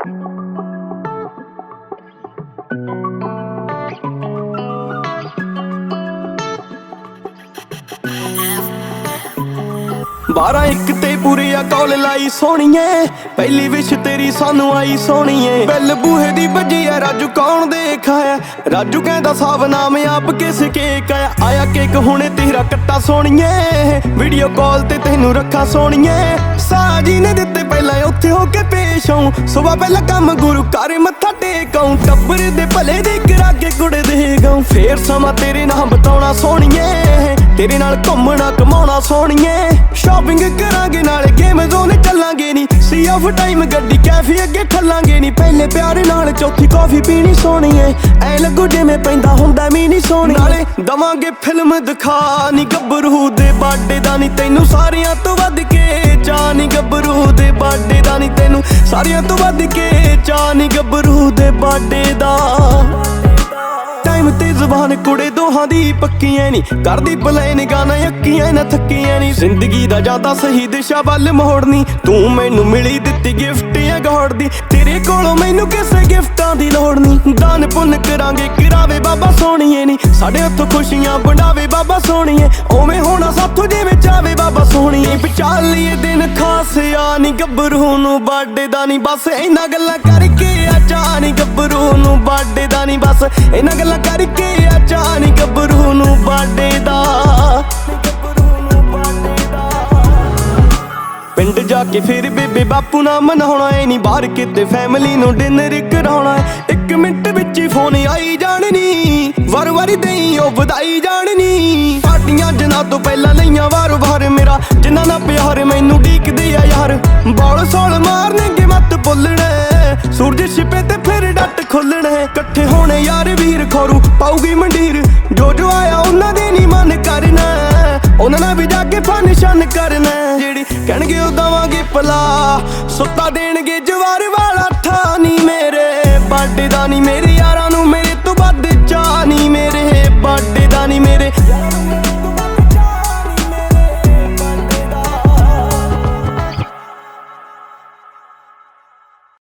ਬਾਰਾਂ ਇੱਕ ਤੇ ਪੂਰੀ ਆ ਕੌਲ ਲਾਈ ਸੋਹਣੀਏ, ਪਹਿਲੀ ਵਿਸ਼ ਤੇਰੀ ਸਾਨੂੰ ਆਈ ਸੋਹਣੀਏ। ਬੈਲ ਬੂਹੇ ਦੀ ਵੱਜੀ ਐ ਰਾਜੂ ਕੌਣ ਦੇਖਾਇਆ, ਰਾਜੂ ਕਹਿੰਦਾ ਸਾਬ ਨਾਮ ਆਪ ਕਿਸ ਕੇਕ ਆਇਆ। ਆਇਆ ਕੇਕ ਹੁਣੇ ਤੇਰਾ ਕੱਟਾ ਸੋਹਣੀਏ, ਵੀਡੀਓ ਕਾਲ ਤੇ ਤੈਨੂੰ ਰੱਖਾ ਸੋਹਣੀਏ। ਸਾਜੀ ਨੇ ਦਿੱਤੇ ਪਹਿਲਾਂ ਉੱਥੇ ਹੋ ਕੇ ਪੇਸ਼ ਆਉਂ, ਸੁਬਾ ਪਹਿਲਾਂ ਕੰਮ ਗੁਰੂ ਘਰ ਮੱਥਾ ਟੇਕਾਉਂ। ਟੱਬਰ ਦੇ ਭਲੇ ਦੇ ਕਰਾ ਕੇ ਕੁੜ ਦੇ ਗਾਉਂ, ਫੇਰ ਸਮਾਂ ਤੇਰੇ ਨਾਲ ਬਤਾਉਣਾ ਸੋਹਣੀਏ, ਤੇਰੇ ਨਾਲ ਘੁੰਮਣਾ ਕਮਾਉਣਾ ਸੋਹਣੀਏ। ਸ਼ਾਪਿੰਗ ਕਰਾਂਗੇ ਨਾਲੇ ਗੇਮ ਜ਼ੋਨ ਚੱਲਾਂਗੇ ਨੀ, ਸੀ ਆਫ ਟਾਈਮ ਗੱਡੀ ਕੈਫੇ ਅੱਗੇ ਠੱਲਾਂਗੇ ਨੀ। ਪਹਿਲੇ ਪਿਆਰ ਨਾਲ ਚੌਥੀ ਕਾਫੀ ਪੀਣੀ ਸੋਹਣੀਏ, ਐ ਲੱਗੂ ਜਿਵੇਂ ਪੈਂਦਾ ਹੁੰਦਾ ਮੀਨੀ ਸੋਹਣੀ। ਨਾਲੇ ਦਵਾਂਗੇ ਫਿਲਮ ਦਿਖਾ ਨੀ ਗੱਭਰੂ ਦੇ ਬਾਡੇ ਦਾ ਨੀ ਤੈਨੂੰ ਸਾਰਿਆਂ ਤੋਂ ਵੱਧ ਕੇ ਚਾਅ ਨੀ। ਗੱਭਰੂ ਦੇ ਬਾਡੇ ਦਾ ਨੀ ਤੈਨੂੰ ਸਾਰਿਆਂ ਤੋਂ ਵੱਧ ਕੇ ਚਾਅ ਨੀ। ਗੱਭਰੂ ਦੇ ਬਾਡੇ ਦਾ ਟਾਈਮ ਤੇ ਜ਼ਬਾਨ ਕੁੜੇ ਦੋਹਾਂ ਦੀ ਪੱਕੀਆਂ ਨੀ, ਕਰਦੀ ਪਲੈਨ ਗਾਣਾ ਅੱਕੀਆਂ ਨਾ ਥੱਕੀਆਂ ਨੀ। ਜ਼ਿੰਦਗੀ ਦਾ ਜ਼ਿਆਦਾ ਸਹੀ ਦਿਸ਼ਾ ਵੱਲ ਮੋੜਨੀ, ਤੂੰ ਮੈਨੂੰ ਮਿਲੀ ਦਿੱਤੀ ਗਿਫਟ ਆ ਗੋਡ ਦੀ। ਤੇਰੇ ਕੋਲੋਂ ਮੈਨੂੰ ਕਿਸੇ ਗਿਫਟਾਂ ਦੀ ਲੋੜ ਨੀ, ਦਾਨ ਪੁੰਨ ਕਰਾਂਗੇ ਕਰਾਵੇ ਬਾਬਾ ਸੋਹਣੀਏ ਨੀ। ਸਾਡੇ ਹੱਥੋਂ ਖੁਸ਼ੀਆਂ ਵੰਡਾਵੇ ਬਾਬਾ ਸੋਹਣੀਏ, ਉਵੇਂ ਹੋਣਾ ਸਾਥੋਂ ਜਿਵੇਂ ਚਾਵੇ ਬਾਬਾ ਸੋਹਣੀਏ। ਵਿਚਾਲੀਏ ਦਿਨ ਖਾਸ ਆ ਨੀ, ਗੱਭਰੂ ਨੂੰ ਬਾਡੇ ਦਾ ਨੀ ਬਸ ਇਹਨਾਂ ਗੱਲਾਂ ਕਰਕੇ ਆ ਚਾਅ ਨੀ। ਗੱਭਰੂ ਨੂੰ ਬਾਡੇ ਦਾ ਨੀ ਬਸ ਇਹਨਾਂ ਗੱਲਾਂ ਕਰਕੇ ਆ ਚਾਅ ਨੀ। ਗੱਭਰੂ ਨੂੰ ਬਾਡੇ ਦਾ ਪਿੰਡ ਜਾ ਕੇ ਫਿਰ ਬੇਬੇ ਬਾਪੂ ਨਾ ਮਨਾਉਣਾ ਏ ਨੀ, ਬਾਹਰ ਕਿਤੇ ਫੈਮਿਲੀ ਨੂੰ ਡਿਨਰ ਕਰਾਉਣਾ ਏ। 1 ਮਿੰਟ ਵਿੱਚ ਹੀ ਫੋਨ ਆਈ ਜਾਣਨੀ, ਵਾਰ-ਵਾਰੀ ਦੇਈ ਉਹ ਵਧਾਈ ਜਾਣਨੀ। ਪਾਰਟੀਆਂ ਜਿਨ੍ਹਾਂ ਤੋਂ ਪਹਿਲਾਂ ਲਈਆਂ ਵਾਰ-ਵਾਰ ਮੇਰਾ, ਜਿਨ੍ਹਾਂ ਨਾਲ ਪਿਆਰ ਮੈਨੂੰ ਢੀਕਦੇ ਆ ਯਾਰ। ਬੌਲ ਸੌਲ ਮਾਰਨਗੇ ਮੱਤ ਭੁੱਲਣਾ, ਸੂਰਜ ਛਿਪੇ ਤੇ ਫਿਰ ਡੱਟ ਖੁੱਲਣਾ। ਇਕੱਠੇ ਹੋਣੇ ਯਾਰ ਵੀਰ ਖੋਰੂ ਪਾਉਗੀ ਮੰਡੀਰ, ਜੋ ਜੋ ਆਇਆ ਉਹਨਾਂ ਦੇ ਨੀ ਮਨ ਕਰਨਾ, ਉਹਨਾਂ ਨਾਲ ਵੀ ਜਾ ਕੇ ਫਨ ਸ਼ਨ ਕਰਨਾ। ਜਿਹੜੀ ਕਹਿਣਗੇ ਉਹ ਦਵਾਂਗੇ ਭਲਾ, ਸੁੱਤਾ ਦੇਣਗੇ